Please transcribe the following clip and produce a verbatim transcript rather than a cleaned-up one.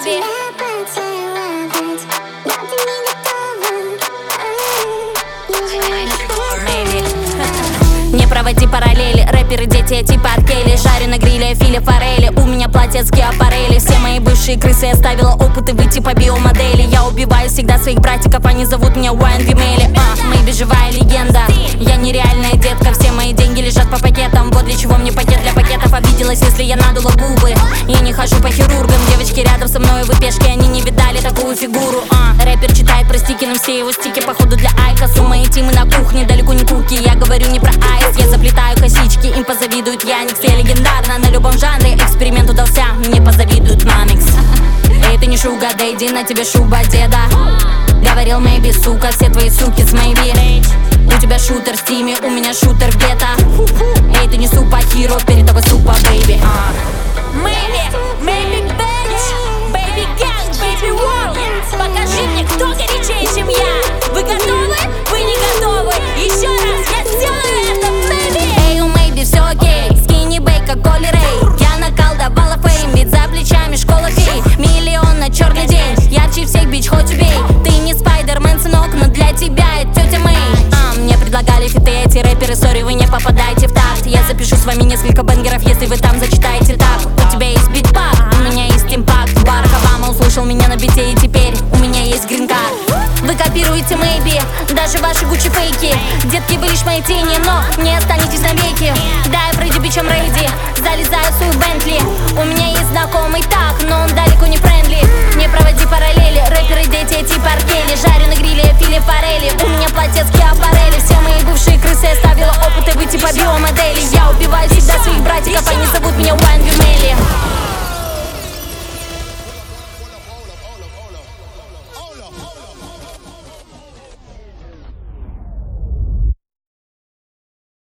baby. Не проводи параллели, рэперы, дети типа Аркели. Жарю на гриле филе форели, у меня платье с аппарели. Все мои бывшие крысы, я ставила опыты выйти по биомодели. Я убиваю всегда своих братиков, они зовут меня Уайн Вимели. А, Мэйби живая легенда, я нереальная детка. Все мои деньги лежат по пакетам, вот для чего мне пакет для пакетов. Обиделась, если я надула губы. Я не хожу по хирургам, девочки рядом со мной в пешке, они не видали такую фигуру. А, рэпер читает про стики, но все его стики походу для Айкос. У моей тимы на кухне далеко не куки, я говорю не про айс. Я заплетаю косички, им позавидует Яникс. Я легендарна на любом жанре, эксперимент удался, мне позавидует Мамикс. Эй, ты не шуга, дэйди, на тебе шуба деда. Говорил Мэйби, сука, все твои суки с Мэйби. У тебя шутер в стиме, у меня шутер где-то. Эй, ты не супа-хиро, перед тобой супа-бэйби. Мэйби, Мэйби бэйч, бэйби гэнг, бэйби ворлд. Покажи мне, кто горячее, чем я. Вы готовы? Вы не готовы? Еще раз, я сделаю это, Мэйби. Эй, у Мэйби все окей, скини бэй, как Коли Рэй. Я наколдовала фейм, ведь за плечами школа фей. Миллион на черный день, ярче всех бич, хоть убей. Ты не Спайдермен, сынок, но для тебя это тетя Мэй. А, мне предлагали фиты эти рэперы, сори, вы не попадаете в такт. Я запишу с вами несколько бенгеров, если вы там зачитаете так. У тебя есть битпак, у меня есть импакт. Барак Обама услышал меня на бите, и теперь у меня есть грин-карт. Вы копируете Мэйби, даже ваши Гуччи фейки. Детки, вы лишь мои тени, но не останетесь навеки. Да, я пройду бичом рейди, залезаю в свою Бентли. У меня есть знакомый так, но он далеко не френдли. Не проводи параллели, рэперы, дети типа Аркели. Жарю на гриле филе форели, у меня платье с аппарели. Все мои бывшие крысы, я ставила опыты выйти по биомодели. Я убиваю всегда своих братиков,